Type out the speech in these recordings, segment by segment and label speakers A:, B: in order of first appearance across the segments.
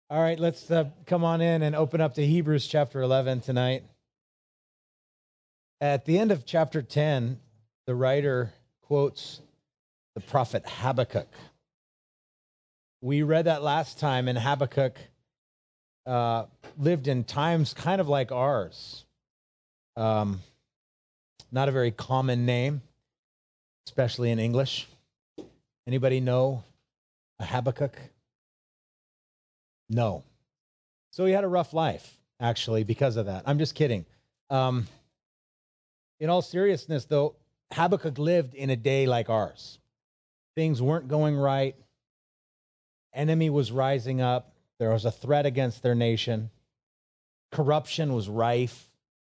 A: All right, let's come on in and open up to Hebrews chapter 11 tonight. At the end of chapter 10, the writer quotes the prophet Habakkuk. We read that last time, and Habakkuk lived in times kind of like ours. Not a very common name, especially in English. Anybody know a Habakkuk? No. So he had a rough life, actually, because of that. I'm just kidding. In all seriousness, though, Habakkuk lived in a day like ours. Things weren't going right. Enemy was rising up. There was a threat against their nation. Corruption was rife.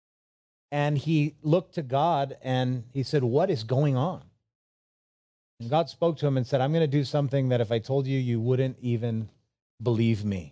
A: And he looked to God and he said, "What is going on?" And God spoke to him and said, "I'm going to do something that if I told you, you wouldn't even believe me."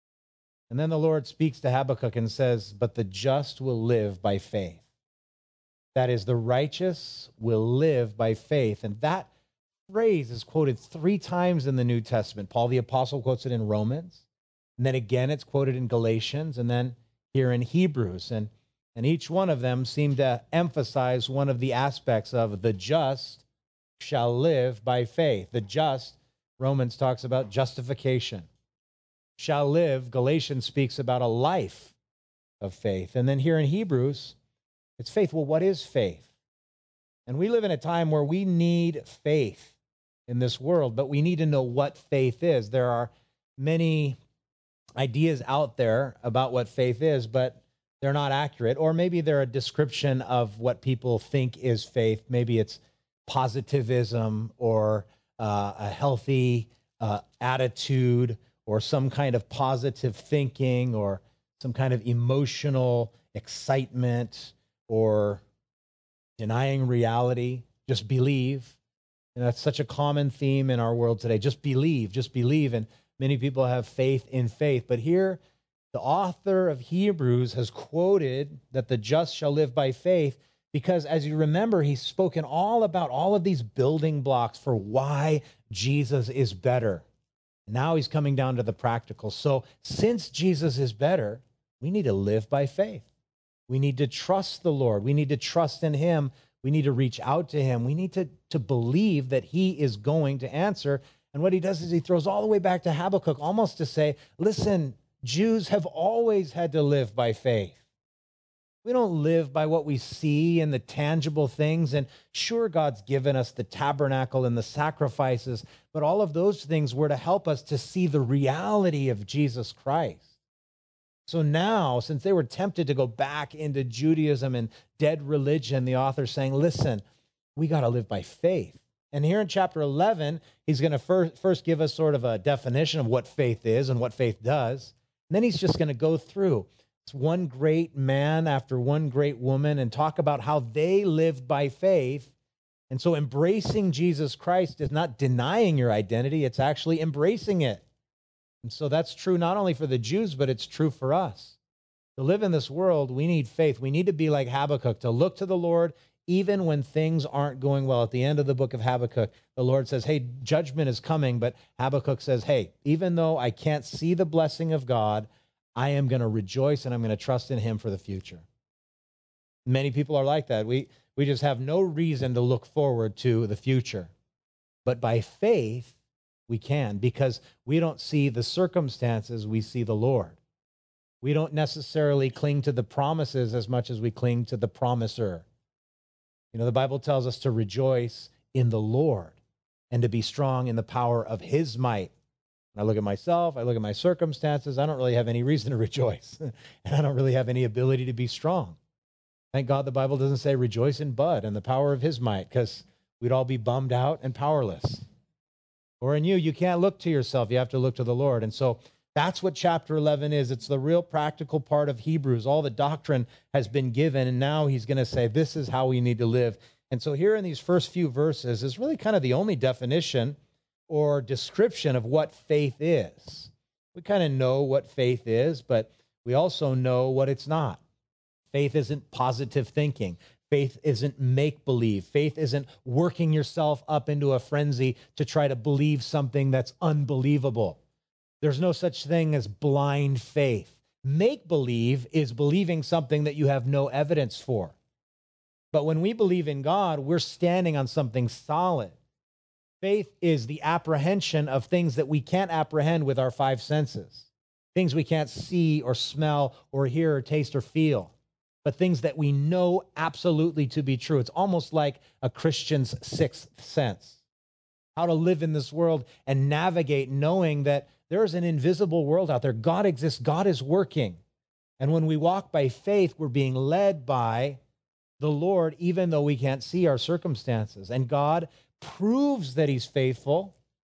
A: And then the Lord speaks to Habakkuk and says, "But the just will live by faith." That is, the righteous will live by faith. And that phrase is quoted 3 times in the New Testament. Paul the Apostle quotes it in Romans. And then again, it's quoted in Galatians. And then here in Hebrews. And each one of them seem to emphasize one of the aspects of the just shall live by faith. The just, Romans talks about justification. Shall live, Galatians speaks about a life of faith. And then here in Hebrews, it's faith. Well, what is faith? And we live in a time where we need faith in this world, but we need to know what faith is. There are many ideas out there about what faith is, but they're not accurate. Or maybe they're a description of what people think is faith. Maybe it's positivism or a healthy attitude or some kind of positive thinking or some kind of emotional excitement or denying reality. Just believe. And that's such a common theme in our world today. Just believe, just believe. And many people have faith in faith. But here, the author of Hebrews has quoted that the just shall live by faith because, as you remember, he's spoken all about all of these building blocks for why Jesus is better. Now he's coming down to the practical. So since Jesus is better, we need to live by faith. We need to trust the Lord. We need to trust in him. We need to reach out to him. We need to believe that he is going to answer. And what he does is he throws all the way back to Habakkuk, almost to say, listen, Jews have always had to live by faith. We don't live by what we see and the tangible things. And sure, God's given us the tabernacle and the sacrifices, but all of those things were to help us to see the reality of Jesus Christ. So now, since they were tempted to go back into Judaism and dead religion, the author's saying, listen, we got to live by faith. And here in chapter 11, he's going to first give us sort of a definition of what faith is and what faith does. And then he's just going to go through one great man after one great woman and talk about how they lived by faith. And so embracing Jesus Christ is not denying your identity, it's actually embracing it. And so that's true not only for the Jews, but it's true for us. To live in this world, we need faith. We need to be like Habakkuk, to look to the Lord even when things aren't going well. At the end of the book of Habakkuk, the Lord says, hey, judgment is coming. But Habakkuk says, hey, even though I can't see the blessing of God, I am going to rejoice and I'm going to trust in him for the future. Many people are like that. We just have no reason to look forward to the future. But by faith, we can, because we don't see the circumstances, we see the Lord. We don't necessarily cling to the promises as much as we cling to the promiser. You know, the Bible tells us to rejoice in the Lord and to be strong in the power of his might. I look at myself, I look at my circumstances, I don't really have any reason to rejoice. And I don't really have any ability to be strong. Thank God the Bible doesn't say rejoice in Bud and the power of his might, because we'd all be bummed out and powerless. Or in you can't look to yourself, you have to look to the Lord. And so that's what chapter 11 is. It's the real practical part of Hebrews. All the doctrine has been given, and now he's going to say, this is how we need to live. And so here in these first few verses is really kind of the only definition or description of what faith is. We kind of know what faith is, but we also know what it's not. Faith isn't positive thinking. Faith isn't make-believe. Faith isn't working yourself up into a frenzy to try to believe something that's unbelievable. There's no such thing as blind faith. Make believe is believing something that you have no evidence for. But when we believe in God, we're standing on something solid. Faith is the apprehension of things that we can't apprehend with our five senses, things we can't see or smell or hear or taste or feel, but things that we know absolutely to be true. It's almost like a Christian's sixth sense, how to live in this world and navigate knowing that there is an invisible world out there. God exists. God is working. And when we walk by faith, we're being led by the Lord, even though we can't see our circumstances. And God proves that he's faithful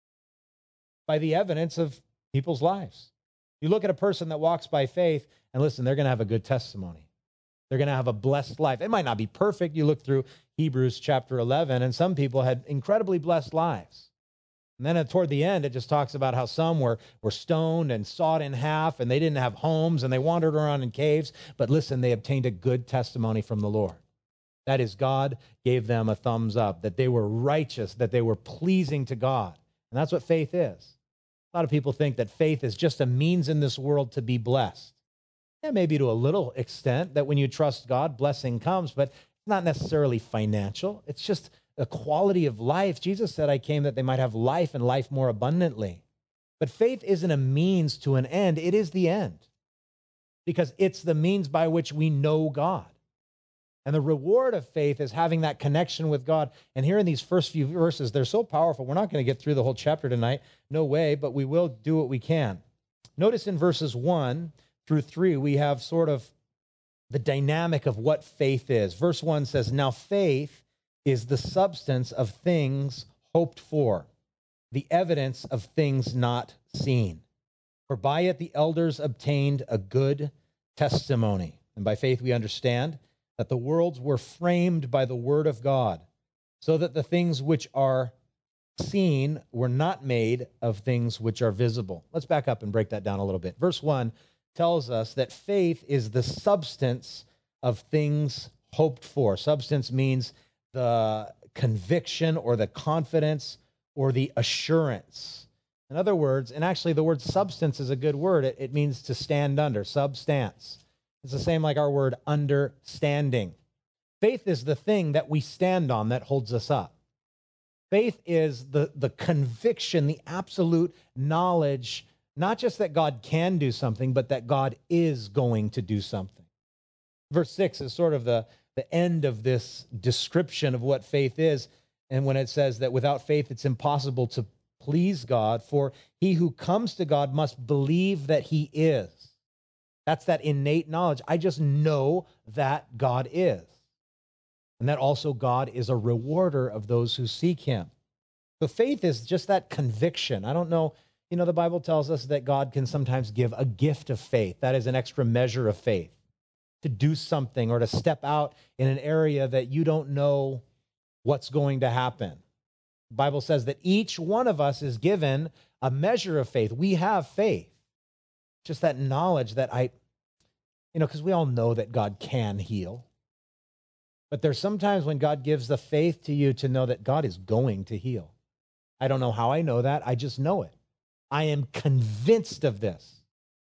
A: by the evidence of people's lives. You look at a person that walks by faith, and listen, they're going to have a good testimony. They're going to have a blessed life. It might not be perfect. You look through Hebrews chapter 11, and some people had incredibly blessed lives. And then toward the end, it just talks about how some were stoned and sawed in half, and they didn't have homes, and they wandered around in caves. But listen, they obtained a good testimony from the Lord. That is, God gave them a thumbs up, that they were righteous, that they were pleasing to God. And that's what faith is. A lot of people think that faith is just a means in this world to be blessed. Yeah, maybe to a little extent, that when you trust God, blessing comes, but it's not necessarily financial. It's just a quality of life. Jesus said, I came that they might have life and life more abundantly. But faith isn't a means to an end. It is the end, because it's the means by which we know God. And the reward of faith is having that connection with God. And here in these first few verses, they're so powerful. We're not going to get through the whole chapter tonight. No way, but we will do what we can. Notice in verses 1 through 3, we have sort of the dynamic of what faith is. Verse 1 says, now faith is the substance of things hoped for, the evidence of things not seen. For by it the elders obtained a good testimony. And by faith we understand that the worlds were framed by the word of God, so that the things which are seen were not made of things which are visible. Let's back up and break that down a little bit. Verse 1 tells us that faith is the substance of things hoped for. Substance means the conviction or the confidence or the assurance. In other words, and actually the word substance is a good word. It means to stand under, substance. It's the same like our word understanding. Faith is the thing that we stand on that holds us up. Faith is the conviction, the absolute knowledge, not just that God can do something, but that God is going to do something. Verse 6 is sort of the end of this description of what faith is. And when it says that without faith, it's impossible to please God, for he who comes to God must believe that he is. That's that innate knowledge. I just know that God is. And that also God is a rewarder of those who seek him. So faith is just that conviction. I don't know, the Bible tells us that God can sometimes give a gift of faith. That is an extra measure of faith, to do something or to step out in an area that you don't know what's going to happen. The Bible says that each one of us is given a measure of faith. We have faith. Just that knowledge that because we all know that God can heal. But there's sometimes when God gives the faith to you to know that God is going to heal. I don't know how I know that. I just know it. I am convinced of this.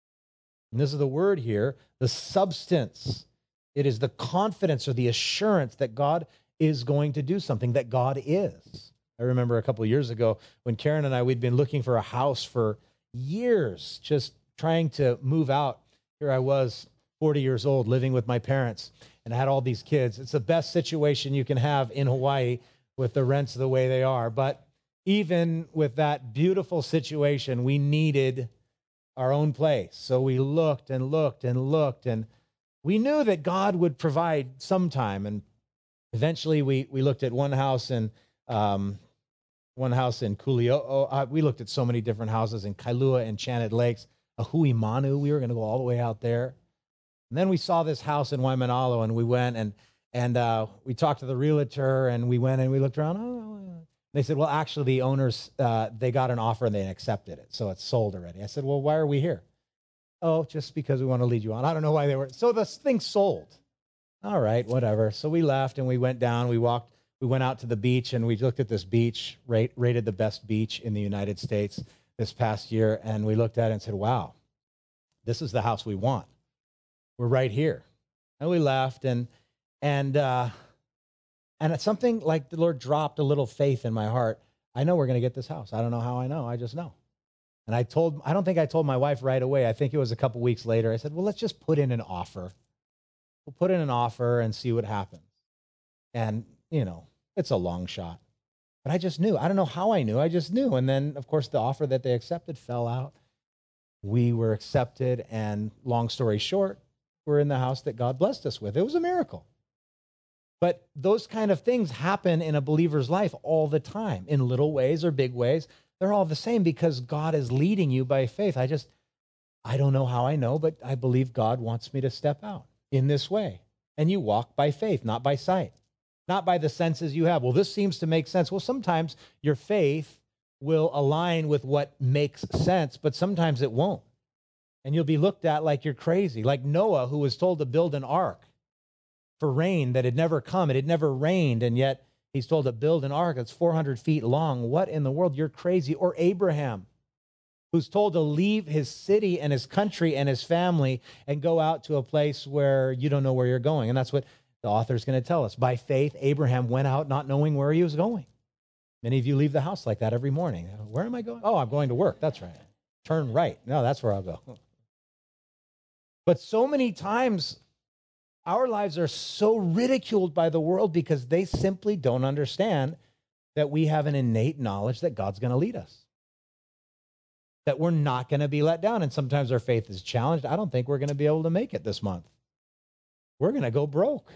A: And this is the word here, the substance. It is the confidence or the assurance that God is going to do something, that God is. I remember a couple of years ago when Karen and I, we'd been looking for a house for years, just trying to move out. Here I was, 40 years old, living with my parents, and I had all these kids. It's the best situation you can have in Hawaii with the rents the way they are. But even with that beautiful situation, we needed our own place. So we looked and looked and looked, and we knew that God would provide sometime. And eventually we looked at one house in Kuli'o. We looked at so many different houses in Kailua, Enchanted Lakes, Ahuimanu. We were going to go all the way out there. And then we saw this house in Waimanalo, and we went and we talked to the realtor, and we went and we looked around. They said, well, actually, the owners, they got an offer and they accepted it. So it's sold already. I said, well, why are we here? Oh, just because we want to lead you on. I don't know why they were. So the thing sold. All right, whatever. So we left and we went down. We went out to the beach, and we looked at this beach, rated the best beach in the United States. this past year, and we looked at it and said, wow, this is the house we want. We're right here. And we left, and it's something like the Lord dropped a little faith in my heart. I know we're going to get this house. I don't know how I know. I just know. And I don't think I told my wife right away. I think it was a couple weeks later. I said, well, let's just put in an offer. We'll put in an offer and see what happens. And, it's a long shot. But I just knew. I don't know how I knew. I just knew. And then, of course, the offer that they accepted fell out. We were accepted, and long story short, we're in the house that God blessed us with. It was a miracle. But those kind of things happen in a believer's life all the time, in little ways or big ways. They're all the same because God is leading you by faith. I don't know how I know, but I believe God wants me to step out in this way. And you walk by faith, not by sight, not by the senses you have. Well, this seems to make sense. Well, sometimes your faith will align with what makes sense, but sometimes it won't. And you'll be looked at like you're crazy, like Noah, who was told to build an ark for rain that had never come. It had never rained, and yet he's told to build an ark that's 400 feet long. What in the world? You're crazy. Or Abraham, who's told to leave his city and his country and his family and go out to a place where you don't know where you're going. And that's what the author's going to tell us. By faith, Abraham went out not knowing where he was going. Many of you leave the house like that every morning. Where am I going? Oh, I'm going to work. That's right. Turn right. No, that's where I'll go. But so many times, our lives are so ridiculed by the world because they simply don't understand that we have an innate knowledge that God's going to lead us, that we're not going to be let down. And sometimes our faith is challenged. I don't think we're going to be able to make it this month. We're going to go broke.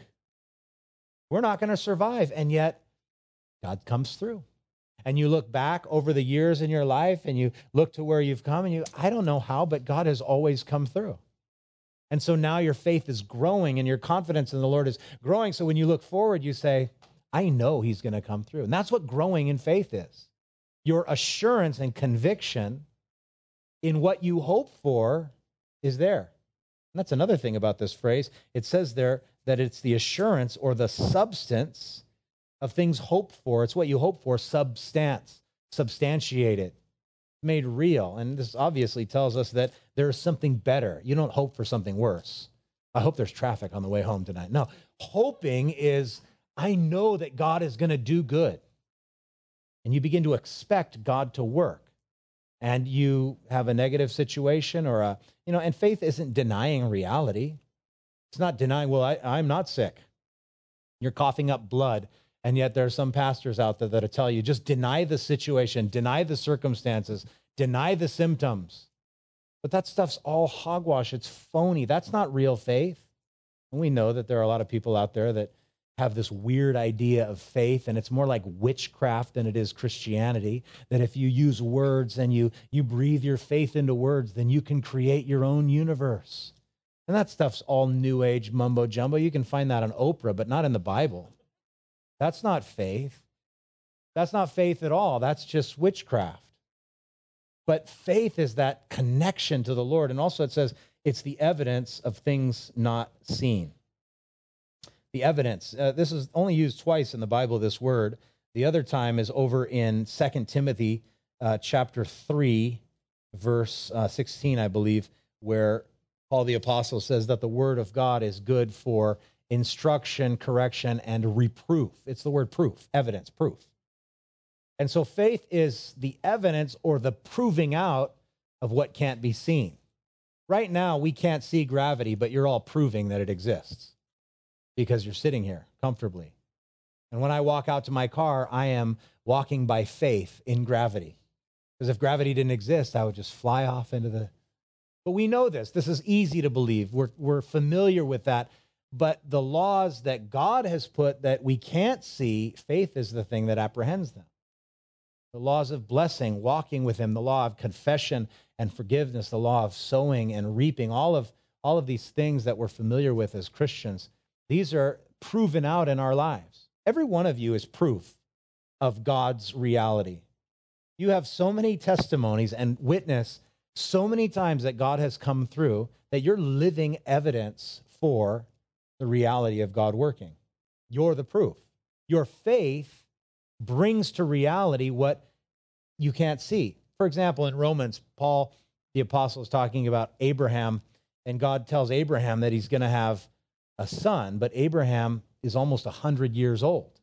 A: We're not going to survive. And yet, God comes through. And you look back over the years in your life and you look to where you've come and I don't know how, but God has always come through. And so now your faith is growing and your confidence in the Lord is growing. So when you look forward, you say, I know he's going to come through. And that's what growing in faith is. Your assurance and conviction in what you hope for is there. And that's another thing about this phrase. It says there that it's the assurance or the substance of things hoped for. It's what you hope for, substantiated, made real. And this obviously tells us that there is something better. You don't hope for something worse. I hope there's traffic on the way home tonight. No, hoping is, I know that God is going to do good. And you begin to expect God to work. And you have a negative situation and faith isn't denying reality. It's not denying, well, I'm not sick. You're coughing up blood. And yet there are some pastors out there that'll tell you, just deny the situation, deny the circumstances, deny the symptoms. But that stuff's all hogwash. It's phony. That's not real faith. And we know that there are a lot of people out there that have this weird idea of faith, and it's more like witchcraft than it is Christianity, that if you use words and you breathe your faith into words, then you can create your own universe. And that stuff's all new age mumbo jumbo. You can find that on Oprah, but not in the Bible. That's not faith. That's not faith at all. That's just witchcraft. But faith is that connection to the Lord. And also it says it's the evidence of things not seen. The evidence. This is only used twice in the Bible, this word. The other time is over in 2 Timothy chapter 3, verse 16, I believe, where Paul the Apostle says that the word of God is good for instruction, correction, and reproof. It's the word proof, evidence, proof. And so faith is the evidence or the proving out of what can't be seen. Right now, we can't see gravity, but you're all proving that it exists because you're sitting here comfortably. And when I walk out to my car, I am walking by faith in gravity. Because if gravity didn't exist, I would just fly off into the... But we know this. This is easy to believe. We're familiar with that. But the laws that God has put that we can't see, faith is the thing that apprehends them. The laws of blessing, walking with him, the law of confession and forgiveness, the law of sowing and reaping, all of these things that we're familiar with as Christians, these are proven out in our lives. Every one of you is proof of God's reality. You have so many testimonies and witness so many times that God has come through that you're living evidence for the reality of God working. You're the proof. Your faith brings to reality what you can't see. For example, in Romans, Paul, the apostle, is talking about Abraham, and God tells Abraham that he's going to have a son, but Abraham is almost 100 years old.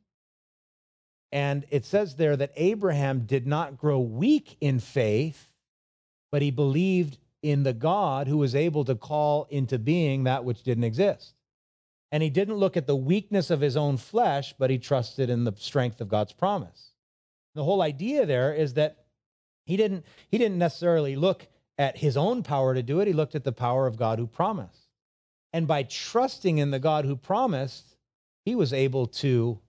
A: And it says there that Abraham did not grow weak in faith, but he believed in the God who was able to call into being that which didn't exist. And he didn't look at the weakness of his own flesh, but he trusted in the strength of God's promise. The whole idea there is that he didn't necessarily look at his own power to do it. He looked at the power of God who promised. And by trusting in the God who promised, he was able to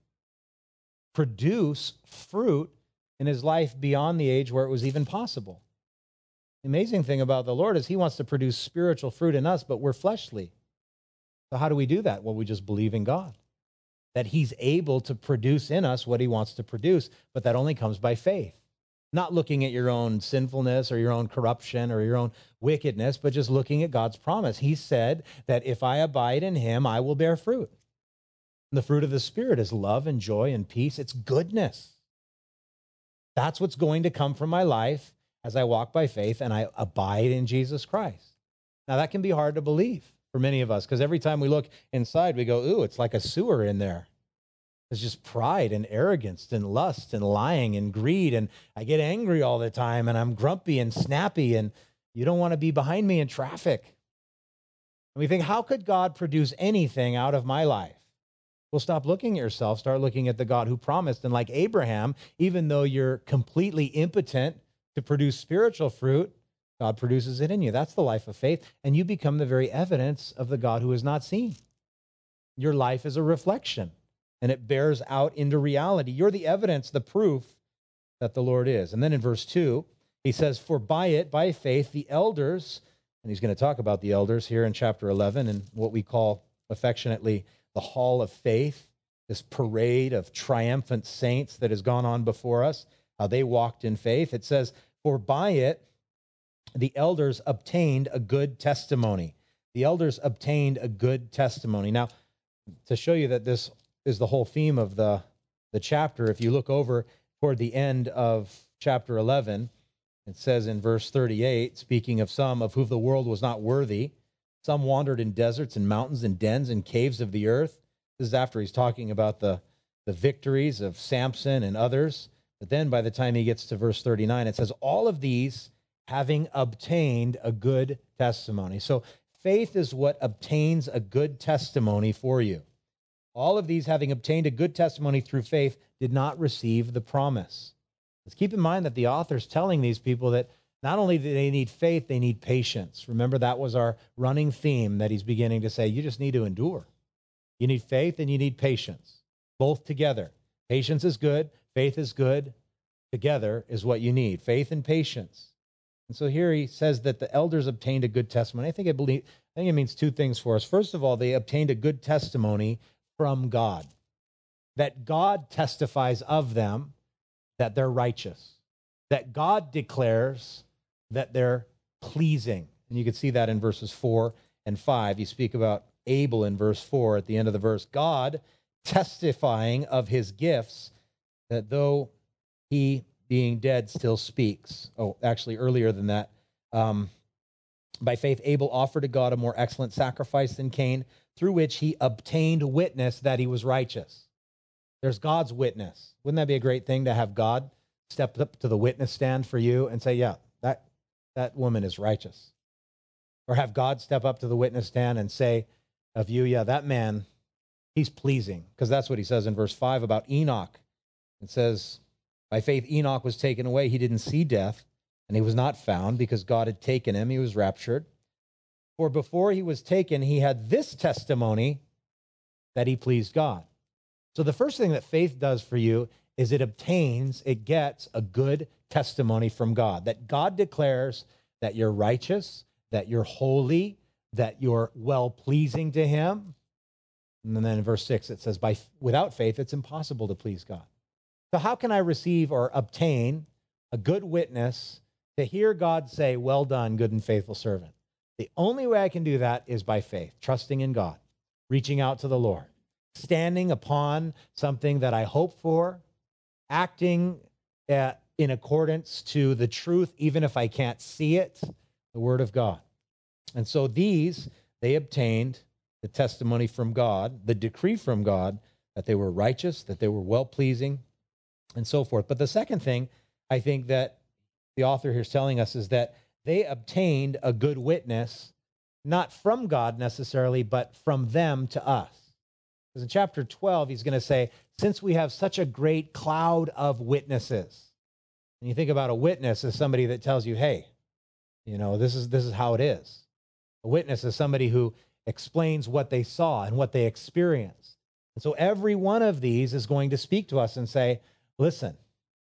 A: produce fruit in his life beyond the age where it was even possible. The amazing thing about the Lord is he wants to produce spiritual fruit in us, but we're fleshly. So how do we do that? Well, we just believe in God, that he's able to produce in us what he wants to produce, but that only comes by faith. Not looking at your own sinfulness or your own corruption or your own wickedness, but just looking at God's promise. He said that if I abide in him, I will bear fruit. And the fruit of the Spirit is love and joy and peace. It's goodness. That's what's going to come from my life as I walk by faith and I abide in Jesus Christ. Now, that can be hard to believe for many of us, because every time we look inside, we go, ooh, it's like a sewer in there. There's just pride and arrogance and lust and lying and greed, and I get angry all the time, and I'm grumpy and snappy, and you don't want to be behind me in traffic. And we think, how could God produce anything out of my life? Well, stop looking at yourself, start looking at the God who promised. And like Abraham, even though you're completely impotent to produce spiritual fruit, God produces it in you. That's the life of faith. And you become the very evidence of the God who is not seen. Your life is a reflection, and it bears out into reality. You're the evidence, the proof that the Lord is. And then in verse 2, he says, for by faith, the elders, and he's going to talk about the elders here in chapter 11 and what we call affectionately the hall of faith, this parade of triumphant saints that has gone on before us, how they walked in faith. It says, for by it, the elders obtained a good testimony. The elders obtained a good testimony. Now, to show you that this is the whole theme of the chapter, if you look over toward the end of chapter 11, it says in verse 38, speaking of some of whom the world was not worthy, some wandered in deserts and mountains and dens and caves of the earth. This is after he's talking about the victories of Samson and others. But then by the time he gets to verse 39, it says, all of these having obtained a good testimony. So faith is what obtains a good testimony for you. All of these having obtained a good testimony through faith did not receive the promise. Let's keep in mind that the author's telling these people that not only do they need faith, they need patience. Remember, that was our running theme that he's beginning to say, you just need to endure. You need faith and you need patience, both together. Patience is good. Faith is good. Together is what you need, faith and patience. And so here he says that the elders obtained a good testimony. I think it means two things for us. First of all, they obtained a good testimony from God, that God testifies of them that they're righteous, that God declares that they're pleasing. And you can see that in verses 4 and 5. You speak about Abel in verse 4 at the end of the verse. God testifying of his gifts, that though he being dead still speaks. Oh, actually earlier than that. By faith, Abel offered to God a more excellent sacrifice than Cain, through which he obtained witness that he was righteous. There's God's witness. Wouldn't that be a great thing to have God step up to the witness stand for you and say, yeah, that woman is righteous? Or have God step up to the witness stand and say of you, yeah, that man, he's pleasing. Because that's what he says in verse 5 about Enoch. It says, by faith, Enoch was taken away. He didn't see death, and he was not found because God had taken him. He was raptured. For before he was taken, he had this testimony that he pleased God. So the first thing that faith does for you is it gets a good testimony from God, that God declares that you're righteous, that you're holy, that you're well-pleasing to him. And then in verse 6, it says, without faith, it's impossible to please God. So how can I receive or obtain a good witness to hear God say, well done, good and faithful servant? The only way I can do that is by faith, trusting in God, reaching out to the Lord, standing upon something that I hope for, acting in accordance to the truth, even if I can't see it, the word of God. And so they obtained the testimony from God, the decree from God, that they were righteous, that they were well-pleasing, and so forth. But the second thing I think that the author here is telling us is that they obtained a good witness, not from God necessarily, but from them to us. Because in chapter 12, he's going to say, since we have such a great cloud of witnesses, and you think about a witness as somebody that tells you, hey, this is how it is. A witness is somebody who explains what they saw and what they experienced. And so every one of these is going to speak to us and say, listen,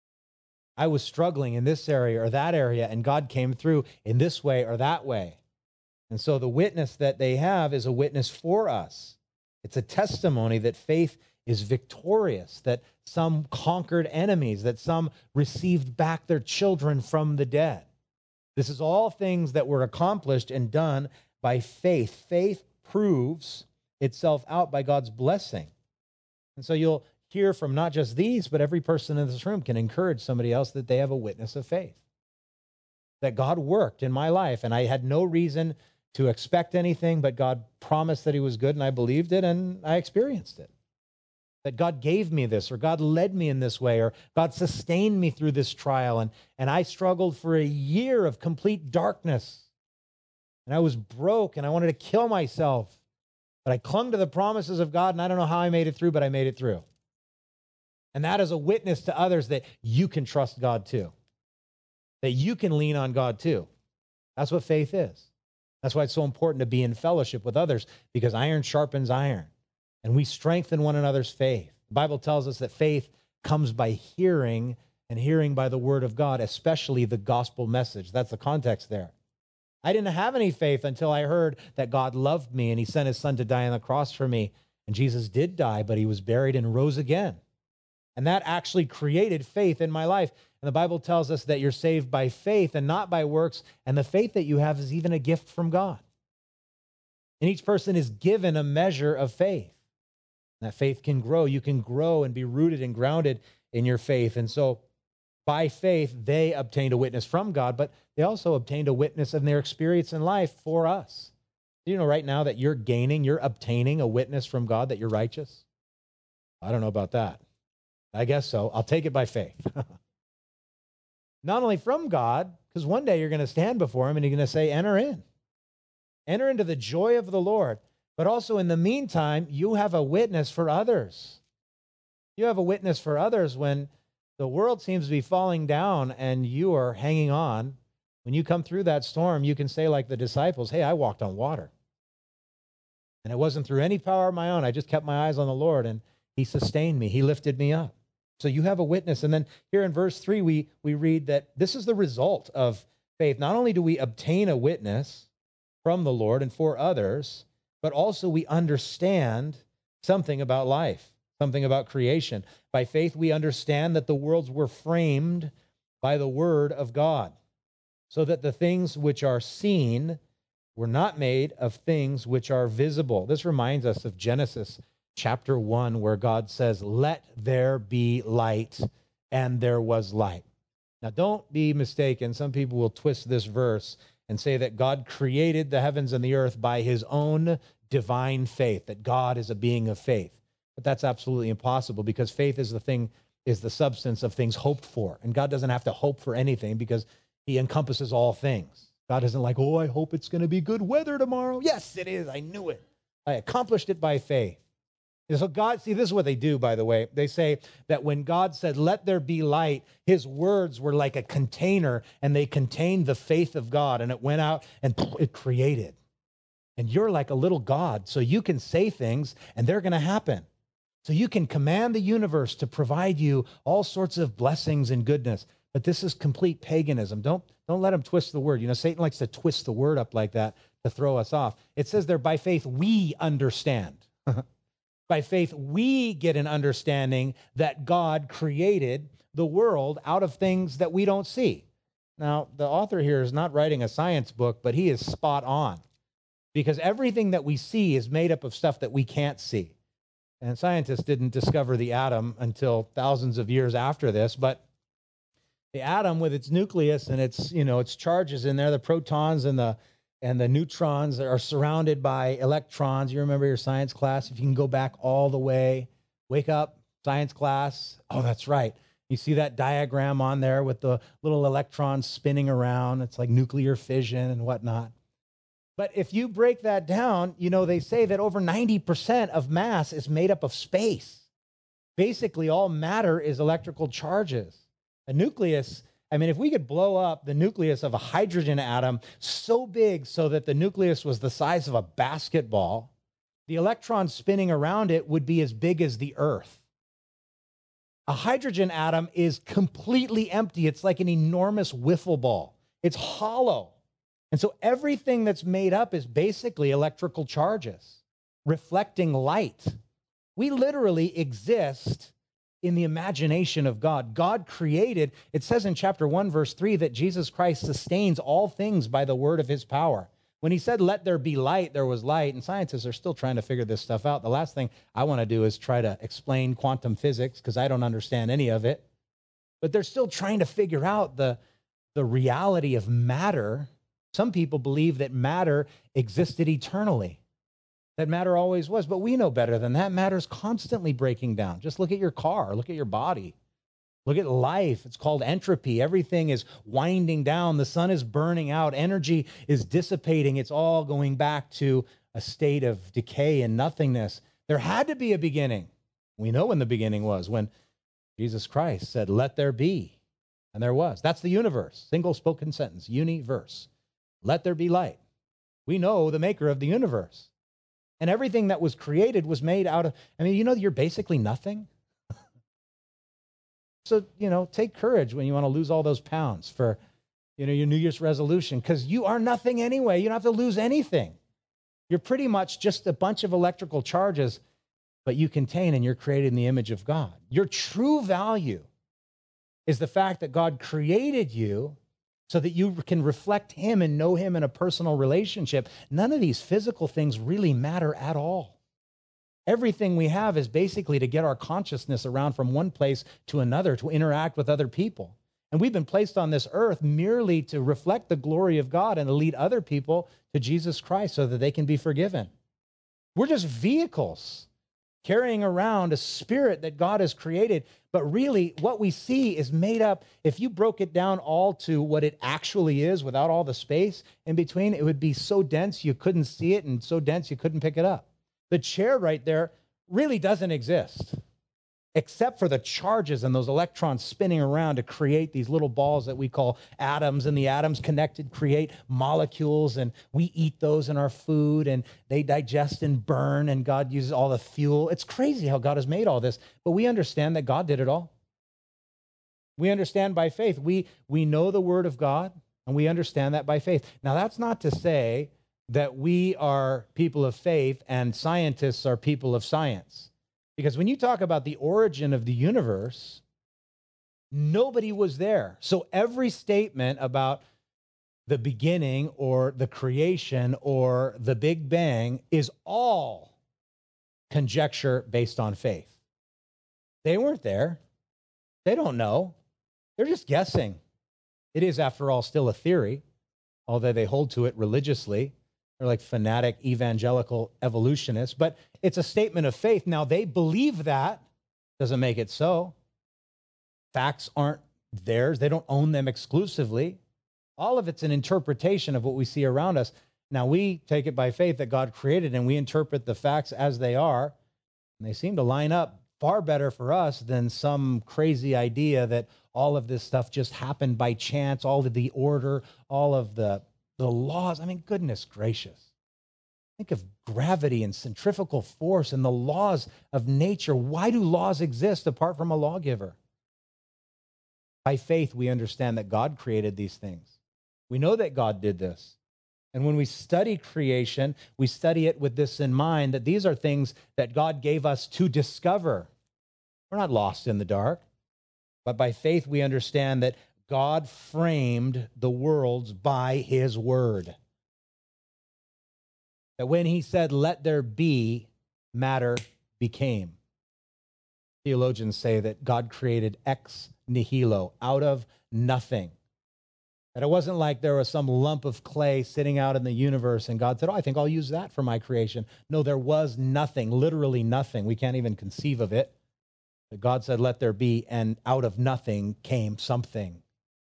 A: I was struggling in this area or that area, and God came through in this way or that way. And so the witness that they have is a witness for us. It's a testimony that faith is victorious, that some conquered enemies, that some received back their children from the dead. This is all things that were accomplished and done by faith. Faith proves itself out by God's blessing. And so you'll hear from not just these, but every person in this room can encourage somebody else that they have a witness of faith. That God worked in my life, and I had no reason to expect anything, but God promised that he was good, and I believed it, and I experienced it. That God gave me this, or God led me in this way, or God sustained me through this trial, and I struggled for a year of complete darkness. And I was broke, and I wanted to kill myself. But I clung to the promises of God, and I don't know how I made it through, but I made it through. And that is a witness to others that you can trust God too. That you can lean on God too. That's what faith is. That's why it's so important to be in fellowship with others, because iron sharpens iron, and we strengthen one another's faith. The Bible tells us that faith comes by hearing, and hearing by the word of God, especially the gospel message. That's the context there. I didn't have any faith until I heard that God loved me and he sent his son to die on the cross for me. And Jesus did die, but he was buried and rose again. And that actually created faith in my life. And the Bible tells us that you're saved by faith and not by works. And the faith that you have is even a gift from God. And each person is given a measure of faith. And that faith can grow. You can grow and be rooted and grounded in your faith. And so by faith, they obtained a witness from God, but they also obtained a witness in their experience in life for us. Do you know right now that you're obtaining a witness from God that you're righteous? I don't know about that. I guess so. I'll take it by faith. Not only from God, because one day you're going to stand before him and you're going to say, enter in. Enter into the joy of the Lord. But also in the meantime, you have a witness for others. You have a witness for others when the world seems to be falling down and you are hanging on. When you come through that storm, you can say like the disciples, hey, I walked on water. And it wasn't through any power of my own. I just kept my eyes on the Lord, and he sustained me. He lifted me up. So you have a witness. And then here in verse 3, we read that this is the result of faith. Not only do we obtain a witness from the Lord and for others, but also we understand something about life, something about creation. By faith, we understand that the worlds were framed by the word of God, so that the things which are seen were not made of things which are visible. This reminds us of Genesis chapter 1, where God says, let there be light, and there was light. Now, don't be mistaken. Some people will twist this verse and say that God created the heavens and the earth by his own divine faith, that God is a being of faith. But that's absolutely impossible, because faith is the substance of things hoped for. And God doesn't have to hope for anything because he encompasses all things. God isn't like, oh, I hope it's going to be good weather tomorrow. Yes, it is. I knew it. I accomplished it by faith. And so God, see, this is what they do, by the way. They say that when God said, let there be light, his words were like a container, and they contained the faith of God, and it went out and it created. And you're like a little God, so you can say things and they're going to happen. So you can command the universe to provide you all sorts of blessings and goodness. But this is complete paganism. Don't let him twist the word. You know, Satan likes to twist the word up like that to throw us off. It says there, by faith, we understand. By faith, we get an understanding that God created the world out of things that we don't see. Now, the author here is not writing a science book, but he is spot on, because everything that we see is made up of stuff that we can't see. And scientists didn't discover the atom until thousands of years after this, but The atom with its nucleus and its charges in there, the protons and the neutrons are surrounded by electrons. You remember your science class? If you can go back all the way, wake up, science class. Oh, that's right. You see that diagram on there with the little electrons spinning around. It's like nuclear fission and whatnot. But if you break that down, they say that over 90% of mass is made up of space. Basically, all matter is electrical charges. A nucleus, if we could blow up the nucleus of a hydrogen atom so big so that the nucleus was the size of a basketball, the electrons spinning around it would be as big as the Earth. A hydrogen atom is completely empty. It's like an enormous wiffle ball. It's hollow. And so everything that's made up is basically electrical charges, reflecting light. We literally exist in the imagination of God. God created, it says in chapter 1, verse 3, that Jesus Christ sustains all things by the word of his power. When he said, let there be light, there was light. And scientists are still trying to figure this stuff out. The last thing I want to do is try to explain quantum physics because I don't understand any of it. But they're still trying to figure out the reality of matter. Some people believe that matter existed eternally, that matter always was. But we know better than that. Matter's constantly breaking down. Just look at your car. Look at your body. Look at life. It's called entropy. Everything is winding down. The sun is burning out. Energy is dissipating. It's all going back to a state of decay and nothingness. There had to be a beginning. We know when the beginning was, when Jesus Christ said, let there be. And there was. That's the universe. Single spoken sentence. Universe. Let there be light. We know the maker of the universe. And everything that was created was made out of, you're basically nothing. So, take courage when you want to lose all those pounds for, your New Year's resolution, because you are nothing anyway. You don't have to lose anything. You're pretty much just a bunch of electrical charges, but you contain and you're created in the image of God. Your true value is the fact that God created you so that you can reflect him and know him in a personal relationship. None of these physical things really matter at all. Everything we have is basically to get our consciousness around from one place to another, to interact with other people. And we've been placed on this earth merely to reflect the glory of God and to lead other people to Jesus Christ so that they can be forgiven. We're just vehicles carrying around a spirit that God has created. But really, what we see is made up. If you broke it down all to what it actually is without all the space in between, it would be so dense you couldn't see it and so dense you couldn't pick it up. The chair right there really doesn't exist, except for the charges and those electrons spinning around to create these little balls that we call atoms, and the atoms connected create molecules, and we eat those in our food, and they digest and burn, and God uses all the fuel. It's crazy how God has made all this, but we understand that God did it all. We understand by faith. We know the word of God, and we understand that by faith. Now, that's not to say that we are people of faith and scientists are people of science. Because when you talk about the origin of the universe, nobody was there. So every statement about the beginning or the creation or the Big Bang is all conjecture based on faith. They weren't there. They don't know. They're just guessing. It is, after all, still a theory, although they hold to it religiously. They're like fanatic evangelical evolutionists, but it's a statement of faith. Now, they believe that. Doesn't make it so. Facts aren't theirs. They don't own them exclusively. All of it's an interpretation of what we see around us. Now, we take it by faith that God created, and we interpret the facts as they are, and they seem to line up far better for us than some crazy idea that all of this stuff just happened by chance, all of the order, all of the laws. Goodness gracious. Think of gravity and centrifugal force and the laws of nature. Why do laws exist apart from a lawgiver? By faith, we understand that God created these things. We know that God did this. And when we study creation, we study it with this in mind, that these are things that God gave us to discover. We're not lost in the dark. But by faith, we understand that God framed the worlds by his word. That when he said, let there be, matter became. Theologians say that God created ex nihilo, out of nothing. That it wasn't like there was some lump of clay sitting out in the universe and God said, oh, I think I'll use that for my creation. No, there was nothing, literally nothing. We can't even conceive of it. But God said, let there be, and out of nothing came something.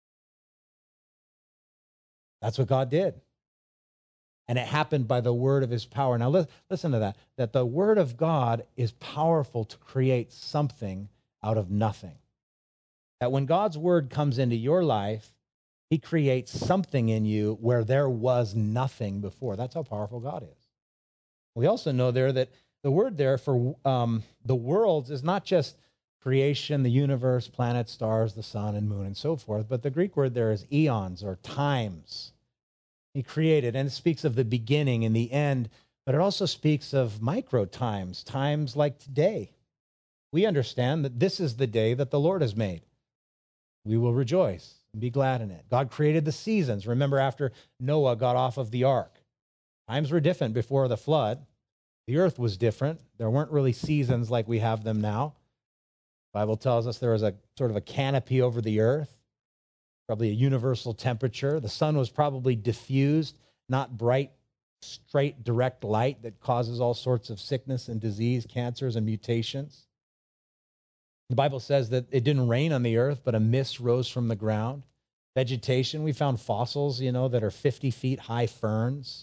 A: That's what God did. And it happened by the word of his power. Now listen to that the word of God is powerful to create something out of nothing. That when God's word comes into your life, he creates something in you where there was nothing before. That's how powerful God is. We also know there that the word there for the worlds is not just creation, the universe, planets, stars, the sun and moon and so forth, but the Greek word there is eons or times. He created, and it speaks of the beginning and the end, but it also speaks of micro times, times like today. We understand that this is the day that the Lord has made. We will rejoice and be glad in it. God created the seasons. Remember, after Noah got off of the ark, times were different before the flood. The earth was different. There weren't really seasons like we have them now. The Bible tells us there was a sort of a canopy over the earth, probably a universal temperature. The sun was probably diffused, not bright, straight, direct light that causes all sorts of sickness and disease, cancers and mutations. The Bible says that it didn't rain on the earth, but a mist rose from the ground. Vegetation, we found fossils, that are 50 feet high ferns,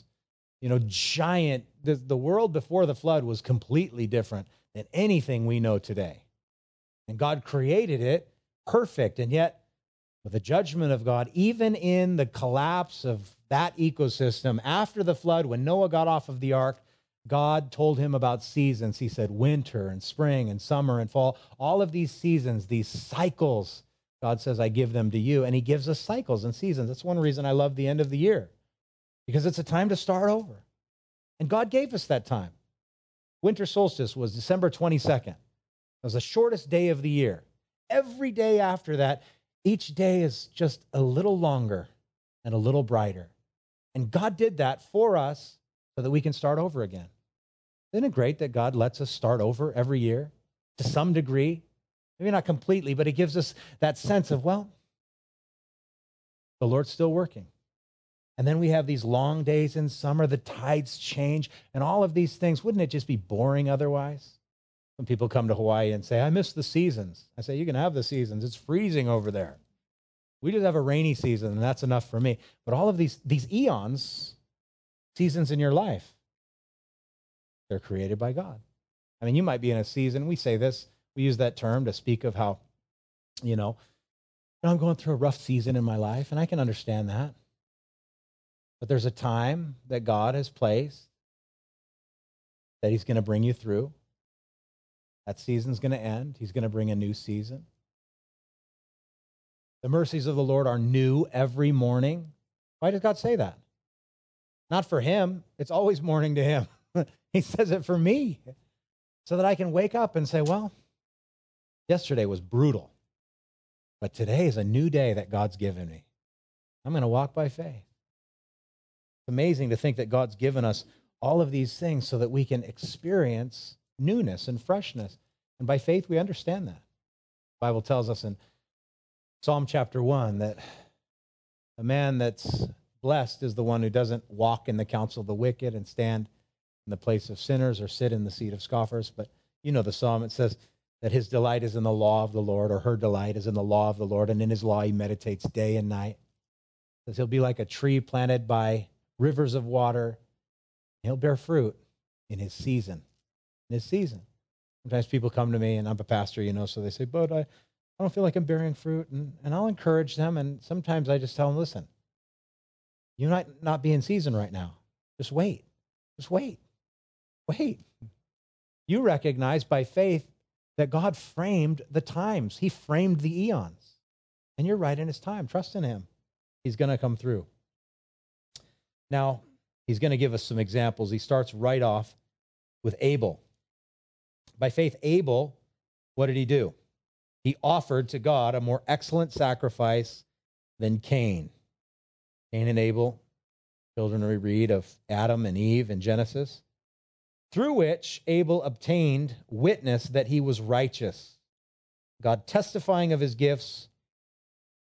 A: giant. The world before the flood was completely different than anything we know today. And God created it perfect. And yet, with the judgment of God, even in the collapse of that ecosystem, after the flood, when Noah got off of the ark, God told him about seasons. He said winter and spring and summer and fall. All of these seasons, these cycles, God says, I give them to you. And he gives us cycles and seasons. That's one reason I love the end of the year, because it's a time to start over. And God gave us that time. Winter solstice was December 22nd. It was the shortest day of the year. Every day after that, each day is just a little longer and a little brighter. And God did that for us so that we can start over again. Isn't it great that God lets us start over every year to some degree? Maybe not completely, but he gives us that sense of, well, the Lord's still working. And then we have these long days in summer, the tides change, and all of these things. Wouldn't it just be boring otherwise? When people come to Hawaii and say, I miss the seasons. I say, you can have the seasons. It's freezing over there. We just have a rainy season, and that's enough for me. But all of these eons, seasons in your life, they're created by God. I mean, you might be in a season. We say this. We use that term to speak of how, I'm going through a rough season in my life, and I can understand that. But there's a time that God has placed that he's going to bring you through. That season's going to end. He's going to bring a new season. The mercies of the Lord are new every morning. Why does God say that? Not for him. It's always morning to him. He says it for me so that I can wake up and say, well, yesterday was brutal, but today is a new day that God's given me. I'm going to walk by faith. It's amazing to think that God's given us all of these things so that we can experience newness and freshness. And by faith, we understand that. The Bible tells us in Psalm chapter 1 that a man that's blessed is the one who doesn't walk in the counsel of the wicked and stand in the place of sinners or sit in the seat of scoffers. But you know the psalm, it says that his delight is in the law of the Lord, or her delight is in the law of the Lord, and in his law he meditates day and night. It says he'll be like a tree planted by rivers of water. He'll bear fruit in his season. In his season. Sometimes people come to me, and I'm a pastor, so they say, but I don't feel like I'm bearing fruit. And I'll encourage them. And sometimes I just tell them, listen, you might not be in season right now. Just wait. Just wait. Wait. You recognize by faith that God framed the times. He framed the eons. And you're right in his time. Trust in him. He's going to come through. Now, he's going to give us some examples. He starts right off with Abel. By faith, Abel, what did he do? He offered to God a more excellent sacrifice than Cain. Cain and Abel, children we read of Adam and Eve in Genesis, through which Abel obtained witness that he was righteous, God testifying of his gifts,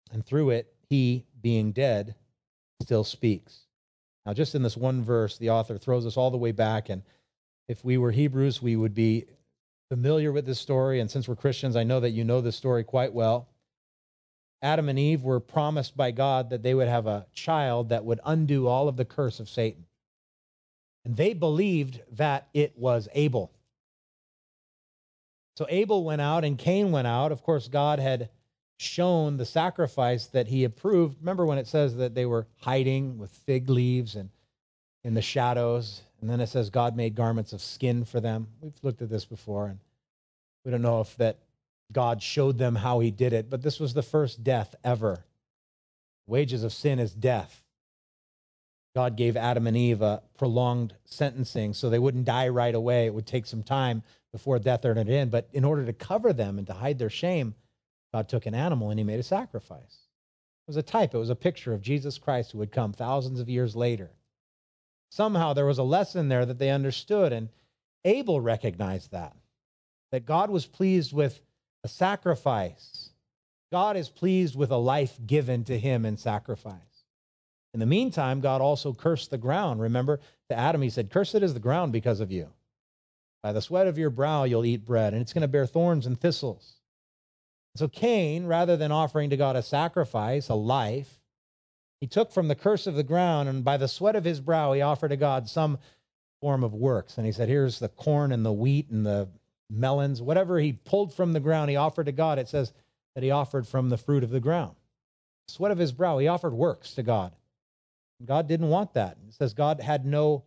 A: and through it, he, being dead, still speaks. Now, just in this one verse, the author throws us all the way back, and if we were Hebrews, we would be familiar with this story, and since we're Christians, I know that you know this story quite well. Adam and Eve were promised by God that they would have a child that would undo all of the curse of Satan. And they believed that it was Abel. So Abel went out and Cain went out. Of course, God had shown the sacrifice that he approved. Remember when it says that they were hiding with fig leaves and in the shadows, and then it says God made garments of skin for them. We've looked at this before, and we don't know if that God showed them how he did it, but this was the first death ever. Wages of sin is death. God gave Adam and Eve a prolonged sentencing so they wouldn't die right away. It would take some time before death entered in, but in order to cover them and to hide their shame, God took an animal and he made a sacrifice. It was a type, it was a picture of Jesus Christ who would come thousands of years later. Somehow there was a lesson there that they understood, and Abel recognized that God was pleased with a sacrifice. God is pleased with a life given to him in sacrifice. In the meantime, God also cursed the ground. Remember, to Adam, he said, "Cursed is the ground because of you. By the sweat of your brow you'll eat bread, and it's going to bear thorns and thistles." So Cain, rather than offering to God a sacrifice, a life, he took from the curse of the ground, and by the sweat of his brow, he offered to God some form of works. And he said, here's the corn and the wheat and the melons, whatever he pulled from the ground, he offered to God. It says that he offered from the fruit of the ground. Sweat of his brow, he offered works to God. God didn't want that. It says God had no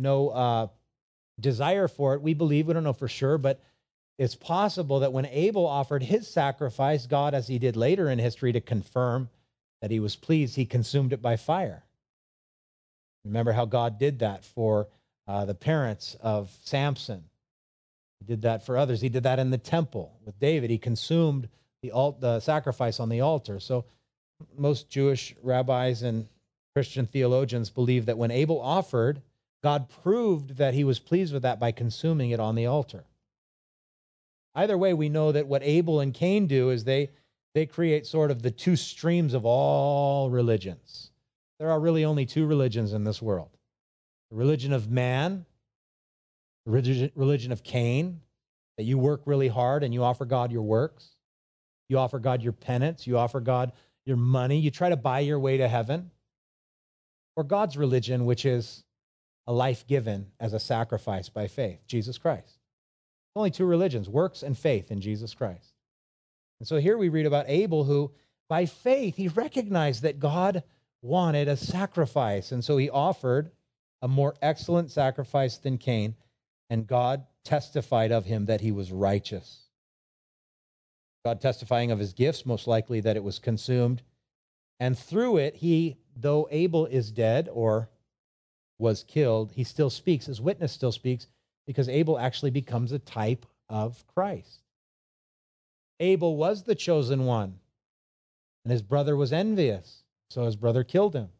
A: desire for it. We believe, we don't know for sure, but it's possible that when Abel offered his sacrifice, God, as he did later in history to confirm that he was pleased, he consumed it by fire. Remember how God did that for the parents of Samson. He did that for others. He did that in the temple with David. He consumed the sacrifice on the altar. So most Jewish rabbis and Christian theologians believe that when Abel offered, God proved that he was pleased with that by consuming it on the altar. Either way, we know that what Abel and Cain do is they create sort of the two streams of all religions. There are really only two religions in this world. The religion of man, the religion of Cain, that you work really hard and you offer God your works. You offer God your penance. You offer God your money. You try to buy your way to heaven. Or God's religion, which is a life given as a sacrifice by faith, Jesus Christ. Only two religions, works and faith in Jesus Christ. And so here we read about Abel who, by faith, he recognized that God wanted a sacrifice. And so he offered a more excellent sacrifice than Cain, and God testified of him that he was righteous. God testifying of his gifts, most likely that it was consumed. And through it, he, though Abel is dead or was killed, he still speaks. His witness still speaks because Abel actually becomes a type of Christ. Abel was the chosen one, and his brother was envious, so his brother killed him.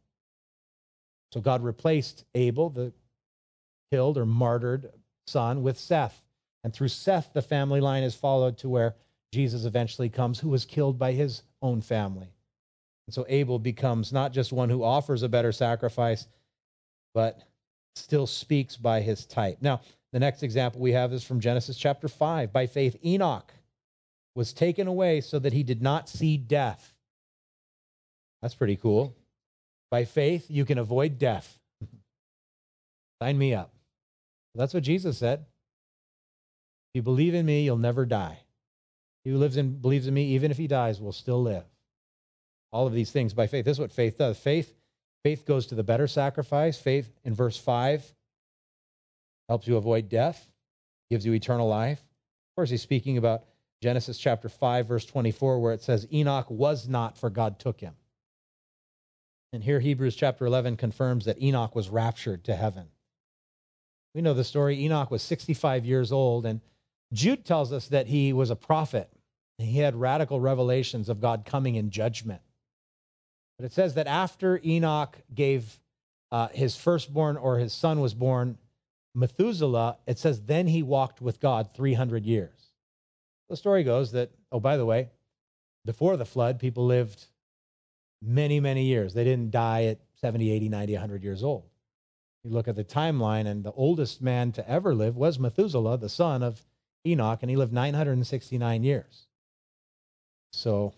A: So God replaced Abel, the killed or martyred son, with Seth. And through Seth, the family line is followed to where Jesus eventually comes, who was killed by his own family. And so Abel becomes not just one who offers a better sacrifice, but still speaks by his type. Now, the next example we have is from Genesis chapter 5. By faith, Enoch was taken away so that he did not see death. That's pretty cool. By faith, you can avoid death. Sign me up. That's what Jesus said. If you believe in me, you'll never die. He who believes in me, even if he dies, will still live. All of these things by faith. This is what faith does. Faith goes to the better sacrifice. Faith, in verse 5, helps you avoid death, gives you eternal life. Of course, he's speaking about Genesis chapter 5, verse 24, where it says, Enoch was not, for God took him. And here Hebrews chapter 11 confirms that Enoch was raptured to heaven. We know the story. Enoch was 65 years old, and Jude tells us that he was a prophet. And he had radical revelations of God coming in judgment. But it says that after Enoch gave his firstborn, or his son was born, Methuselah, it says then he walked with God 300 years. The story goes that, oh, by the way, before the flood, people lived many, many years. They didn't die at 70, 80, 90, 100 years old. You look at the timeline, and the oldest man to ever live was Methuselah, the son of Enoch, and he lived 969 years. So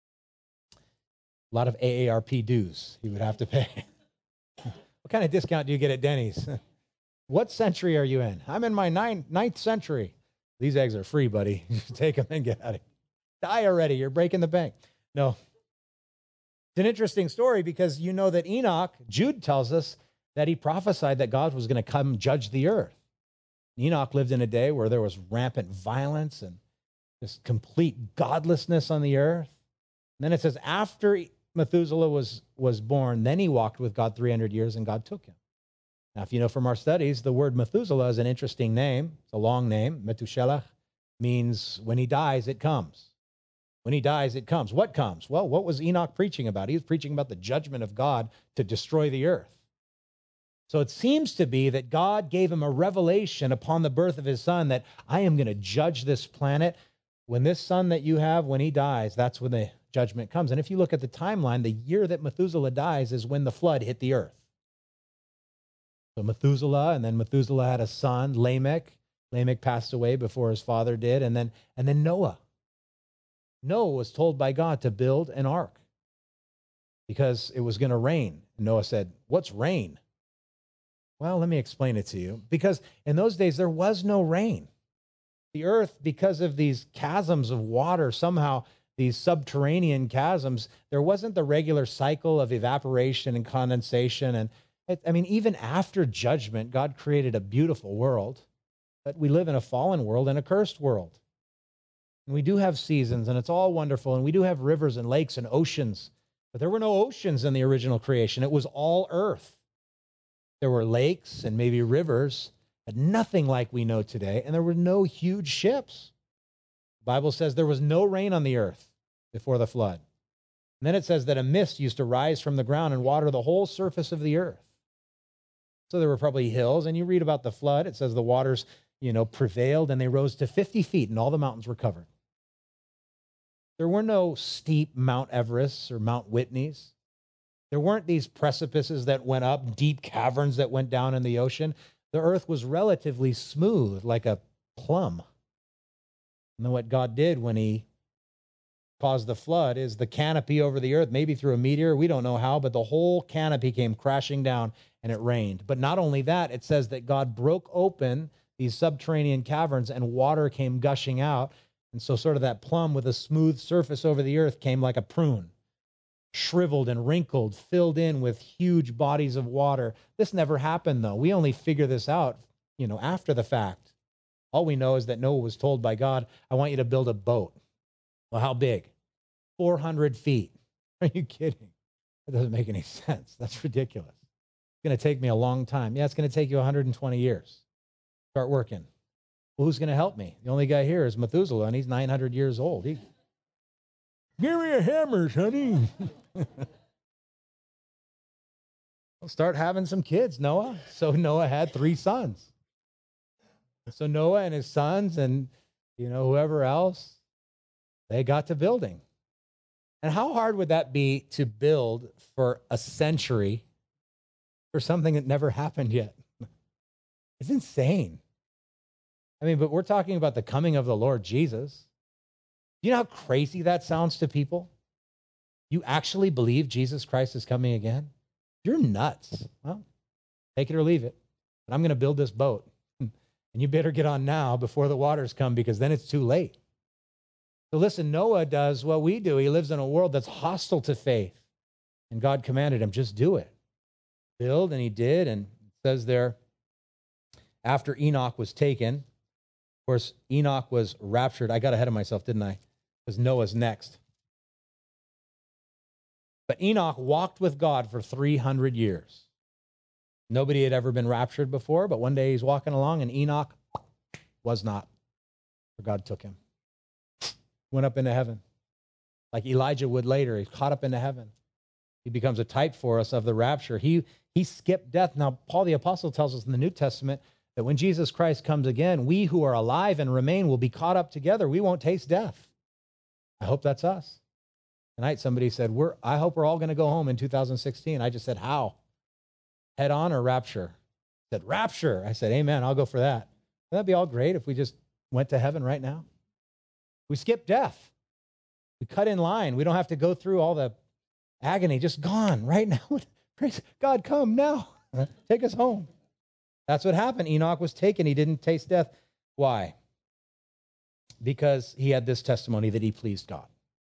A: a lot of AARP dues he would have to pay. What kind of discount do you get at Denny's? What century are you in? I'm in my ninth century. These eggs are free, buddy. Take them and get out of here. Die already. You're breaking the bank. No. It's an interesting story because you know that Enoch, Jude tells us that he prophesied that God was going to come judge the earth. Enoch lived in a day where there was rampant violence and just complete godlessness on the earth. And then it says after Methuselah was born, then he walked with God 300 years and God took him. Now, if you know from our studies, the word Methuselah is an interesting name. It's a long name. Methuselah means when he dies, it comes. When he dies, it comes. What comes? Well, what was Enoch preaching about? He was preaching about the judgment of God to destroy the earth. So it seems to be that God gave him a revelation upon the birth of his son that I am going to judge this planet. When this son that you have, when he dies, that's when the judgment comes. And if you look at the timeline, the year that Methuselah dies is when the flood hit the earth. So Methuselah, and then Methuselah had a son, Lamech. Lamech passed away before his father did. And then Noah. Noah was told by God to build an ark because it was going to rain. Noah said, "What's rain?" Well, let me explain it to you. Because in those days, there was no rain. The earth, because of these chasms of water, somehow these subterranean chasms, there wasn't the regular cycle of evaporation and condensation. And even after judgment, God created a beautiful world. But we live in a fallen world and a cursed world. And we do have seasons, and it's all wonderful. And we do have rivers and lakes and oceans. But there were no oceans in the original creation. It was all earth. There were lakes and maybe rivers, but nothing like we know today. And there were no huge ships. The Bible says there was no rain on the earth before the flood. And then it says that a mist used to rise from the ground and water the whole surface of the earth. So there were probably hills. And you read about the flood. It says the waters, prevailed and they rose to 50 feet and all the mountains were covered. There were no steep Mount Everests or Mount Whitneys. There weren't these precipices that went up, deep caverns that went down in the ocean. The earth was relatively smooth, like a plum. And then what God did when he caused the flood is the canopy over the earth, maybe through a meteor, we don't know how, but the whole canopy came crashing down and it rained. But not only that, it says that God broke open these subterranean caverns and water came gushing out. And so sort of that plum with a smooth surface over the earth came like a prune, shriveled and wrinkled, filled in with huge bodies of water. This never happened, though. We only figure this out, after the fact. All we know is that Noah was told by God, I want you to build a boat. Well, how big? 400 feet. Are you kidding? That doesn't make any sense. That's ridiculous. It's going to take me a long time. Yeah, it's going to take you 120 years. Start working. Well, who's going to help me? The only guy here is Methuselah, and he's 900 years old. Give me a hammer, honey. Well, start having some kids, Noah. So Noah had 3 sons. So Noah and his sons and, whoever else, they got to building. And how hard would that be to build for a century for something that never happened yet? It's insane. But we're talking about the coming of the Lord Jesus. Do you know how crazy that sounds to people? You actually believe Jesus Christ is coming again? You're nuts. Well, take it or leave it. But I'm going to build this boat. And you better get on now before the waters come because then it's too late. So listen, Noah does what we do. He lives in a world that's hostile to faith. And God commanded him, just do it. Build, and he did. And it says there, after Enoch was taken, of course, Enoch was raptured. I got ahead of myself, didn't I? Because Noah's next. But Enoch walked with God for 300 years. Nobody had ever been raptured before, but one day he's walking along and Enoch was not. For God took him. Went up into heaven. Like Elijah would later, he's caught up into heaven. He becomes a type for us of the rapture. He skipped death. Now, Paul the Apostle tells us in the New Testament that when Jesus Christ comes again, we who are alive and remain will be caught up together. We won't taste death. I hope that's us. Tonight, somebody said, I hope we're all going to go home in 2016. I just said, how? Head on or rapture? I said, rapture. I said, amen, I'll go for that. Wouldn't that be all great if we just went to heaven right now? We skip death. We cut in line. We don't have to go through all the agony. Just gone right now. Praise God, come now. Take us home. That's what happened. Enoch was taken. He didn't taste death. Why? Because he had this testimony that he pleased God.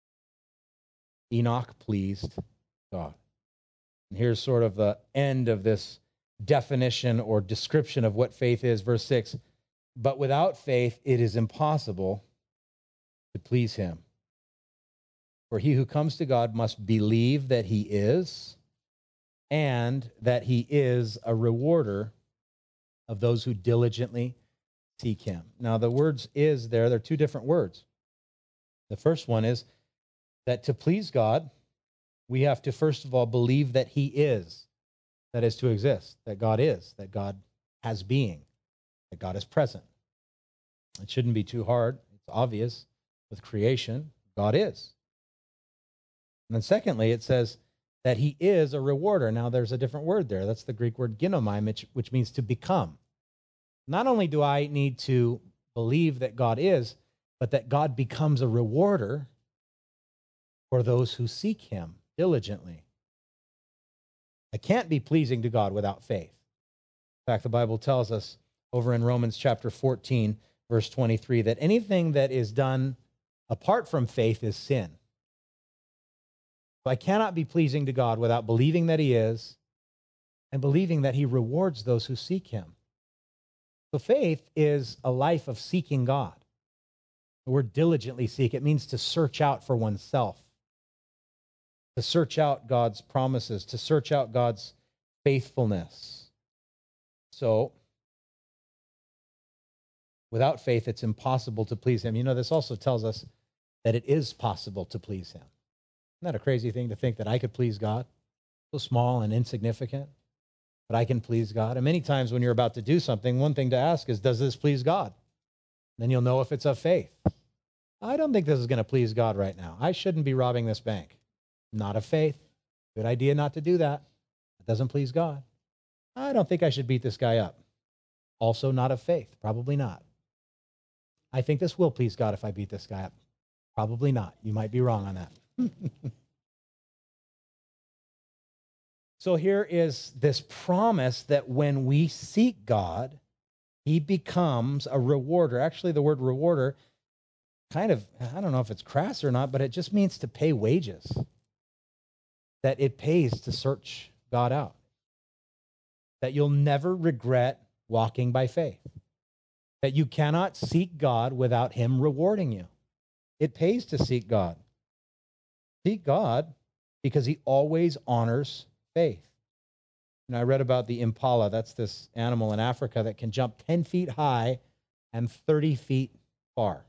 A: Enoch pleased God. And here's sort of the end of this definition or description of what faith is. Verse 6, but without faith it is impossible to please him. For he who comes to God must believe that he is, and that he is a rewarder of those who diligently seek him. Now, the words is there, they're two different words. The first one is that to please God, we have to, first of all, believe that he is, that is to exist, that God is, that God has being, that God is present. It shouldn't be too hard. It's obvious with creation, God is. And then secondly, it says that he is a rewarder. Now, there's a different word there. That's the Greek word ginomai, which means to become. Not only do I need to believe that God is, but that God becomes a rewarder for those who seek him diligently. I can't be pleasing to God without faith. In fact, the Bible tells us over in Romans chapter 14, verse 23, that anything that is done apart from faith is sin. So I cannot be pleasing to God without believing that he is and believing that he rewards those who seek him. So faith is a life of seeking God. The word diligently seek, it means to search out for oneself, to search out God's promises, to search out God's faithfulness. So without faith, it's impossible to please him. You know, this also tells us that it is possible to please him. Isn't that a crazy thing to think that I could please God? So small and insignificant, but I can please God. And many times when you're about to do something, one thing to ask is, does this please God? Then you'll know if it's of faith. I don't think this is going to please God right now. I shouldn't be robbing this bank. Not of faith. Good idea not to do that. It doesn't please God. I don't think I should beat this guy up. Also not of faith. Probably not. I think this will please God if I beat this guy up. Probably not. You might be wrong on that. So here is this promise that when we seek God, he becomes a rewarder. Actually, the word rewarder kind of, I don't know if it's crass or not, but it just means to pay wages. That it pays to search God out. That you'll never regret walking by faith. That you cannot seek God without him rewarding you. It pays to seek God. Seek God because he always honors faith. And I read about the impala. That's this animal in Africa that can jump 10 feet high and 30 feet far.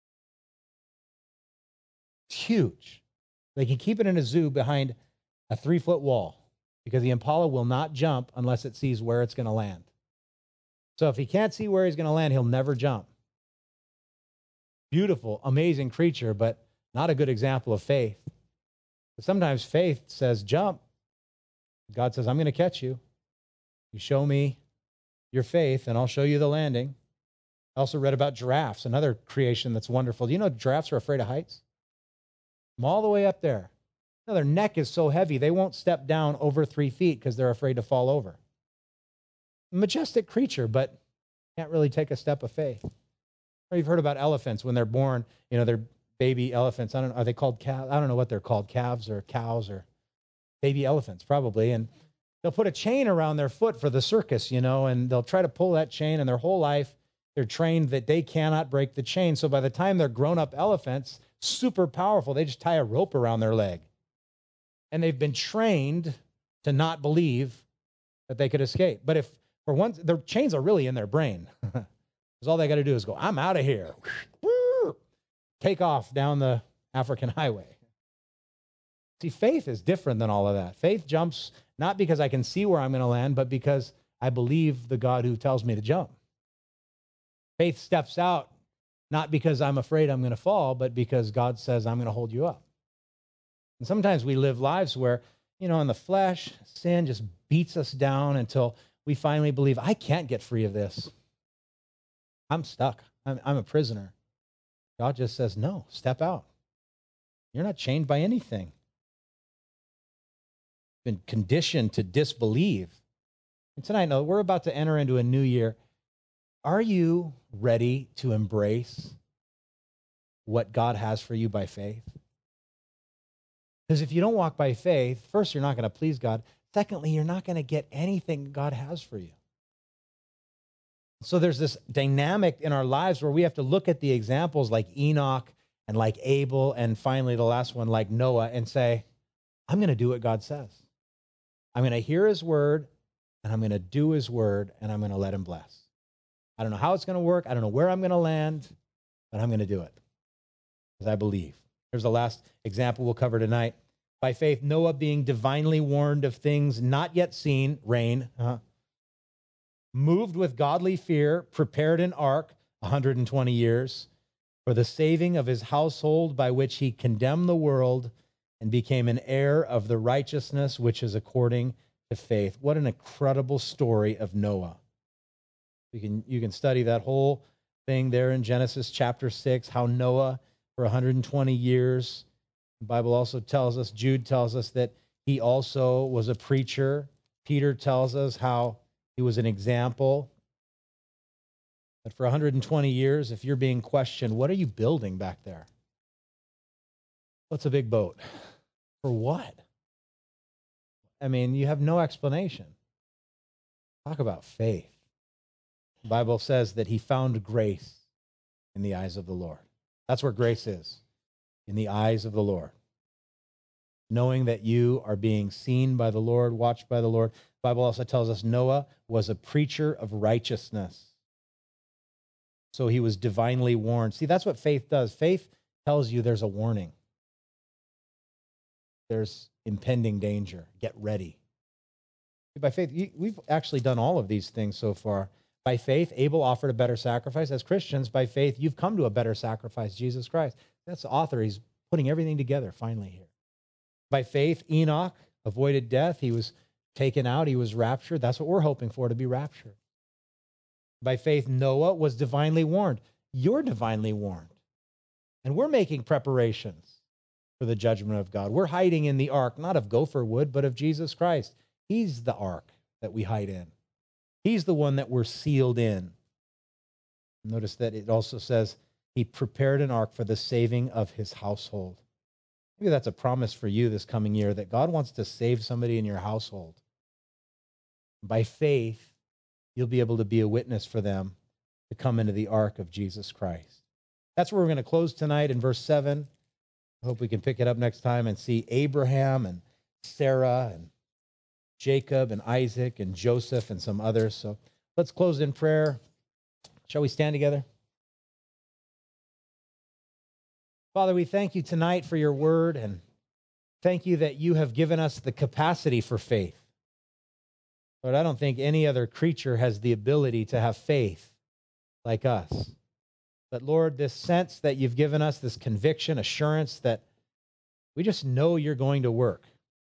A: It's huge. They can keep it in a zoo behind a 3-foot wall because the impala will not jump unless it sees where it's going to land. So if he can't see where he's going to land, he'll never jump. Beautiful, amazing creature, but not a good example of faith. But sometimes faith says, jump. God says, I'm going to catch you. You show me your faith, and I'll show you the landing. I also read about giraffes, another creation that's wonderful. Do you know giraffes are afraid of heights? From all the way up there. You know, their neck is so heavy, they won't step down over 3 feet because they're afraid to fall over. Majestic creature, but can't really take a step of faith. Or you've heard about elephants when they're born, you know, they're baby elephants. I don't know, are they called calves? I don't know what they're called, calves or cows or baby elephants probably. And they'll put a chain around their foot for the circus, you know, and they'll try to pull that chain, and their whole life they're trained that they cannot break the chain. So by the time they're grown-up elephants, super powerful, they just tie a rope around their leg. And they've been trained to not believe that they could escape. But if for once, their chains are really in their brain. Because all they got to do is go, I'm out of here. Take off down the African highway. See, faith is different than all of that. Faith jumps not because I can see where I'm going to land, but because I believe the God who tells me to jump. Faith steps out not because I'm afraid I'm going to fall, but because God says I'm going to hold you up. And sometimes we live lives where, in the flesh, sin just beats us down until we finally believe, I can't get free of this. I'm stuck. I'm a prisoner. God just says, no, step out. You're not chained by anything. Been conditioned to disbelieve. And tonight, no, we're about to enter into a new year. Are you ready to embrace what God has for you by faith? Because if you don't walk by faith, first, you're not going to please God. Secondly, you're not going to get anything God has for you. So there's this dynamic in our lives where we have to look at the examples like Enoch and like Abel, and finally the last one like Noah, and say, I'm going to do what God says. I'm going to hear his word, and I'm going to do his word, and I'm going to let him bless. I don't know how it's going to work. I don't know where I'm going to land, but I'm going to do it because I believe. Here's the last example we'll cover tonight. By faith, Noah, being divinely warned of things not yet seen, rain, moved with godly fear, prepared an ark, 120 years, for the saving of his household, by which he condemned the world and became an heir of the righteousness which is according to faith. What an incredible story of Noah. You can study that whole thing there in Genesis chapter 6, how Noah, for 120 years, the Bible also tells us, Jude tells us that he also was a preacher. Peter tells us how he was an example. But for 120 years, if you're being questioned, what are you building back there? What's a big boat? For what? I mean, you have no explanation. Talk about faith. The Bible says that he found grace in the eyes of the Lord. That's where grace is, in the eyes of the Lord. Knowing that you are being seen by the Lord, watched by the Lord. The Bible also tells us Noah was a preacher of righteousness. So he was divinely warned. See, that's what faith does. Faith tells you there's a warning. There's impending danger. Get ready. By faith, we've actually done all of these things so far. By faith, Abel offered a better sacrifice. As Christians, by faith, you've come to a better sacrifice, Jesus Christ. That's the author. He's putting everything together finally here. By faith, Enoch avoided death. He was taken out. He was raptured. That's what we're hoping for, to be raptured. By faith, Noah was divinely warned. You're divinely warned. And we're making preparations for the judgment of God. We're hiding in the ark, not of gopher wood, but of Jesus Christ. He's the ark that we hide in. He's the one that we're sealed in. Notice that it also says he prepared an ark for the saving of his household. Maybe that's a promise for you this coming year, that God wants to save somebody in your household. By faith, you'll be able to be a witness for them to come into the ark of Jesus Christ. That's where we're going to close tonight in verse 7. I hope we can pick it up next time and see Abraham and Sarah and Jacob and Isaac and Joseph and some others. So let's close in prayer. Shall we stand together? Father, we thank you tonight for your word, and thank you that you have given us the capacity for faith. Lord, I don't think any other creature has the ability to have faith like us. But Lord, this sense that you've given us, this conviction, assurance that we just know you're going to work.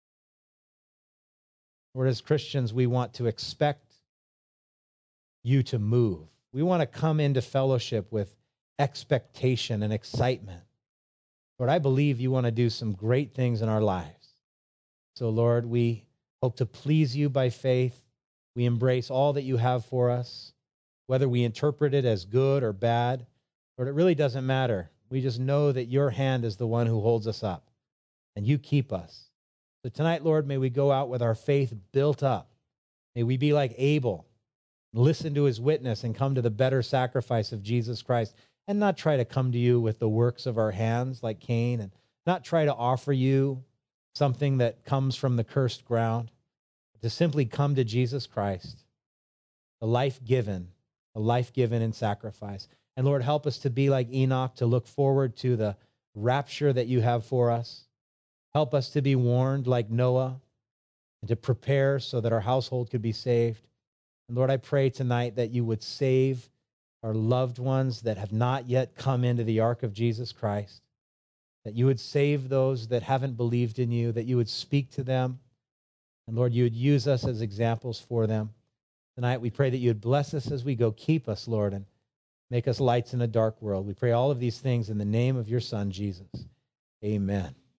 A: Lord, as Christians, we want to expect you to move. We want to come into fellowship with expectation and excitement. Lord, I believe you want to do some great things in our lives. So, Lord, we hope to please you by faith. We embrace all that you have for us, whether we interpret it as good or bad. Lord, it really doesn't matter. We just know that your hand is the one who holds us up, and you keep us. So tonight, Lord, may we go out with our faith built up. May we be like Abel, listen to his witness and come to the better sacrifice of Jesus Christ, and not try to come to you with the works of our hands like Cain, and not try to offer you something that comes from the cursed ground, but to simply come to Jesus Christ, the life given in sacrifice. And Lord, help us to be like Enoch, to look forward to the rapture that you have for us. Help us to be warned like Noah and to prepare so that our household could be saved. And Lord, I pray tonight that you would save our loved ones that have not yet come into the ark of Jesus Christ, that you would save those that haven't believed in you, that you would speak to them. And Lord, you would use us as examples for them. Tonight, we pray that you would bless us as we go. Keep us, Lord, and make us lights in a dark world. We pray all of these things in the name of your Son, Jesus. Amen.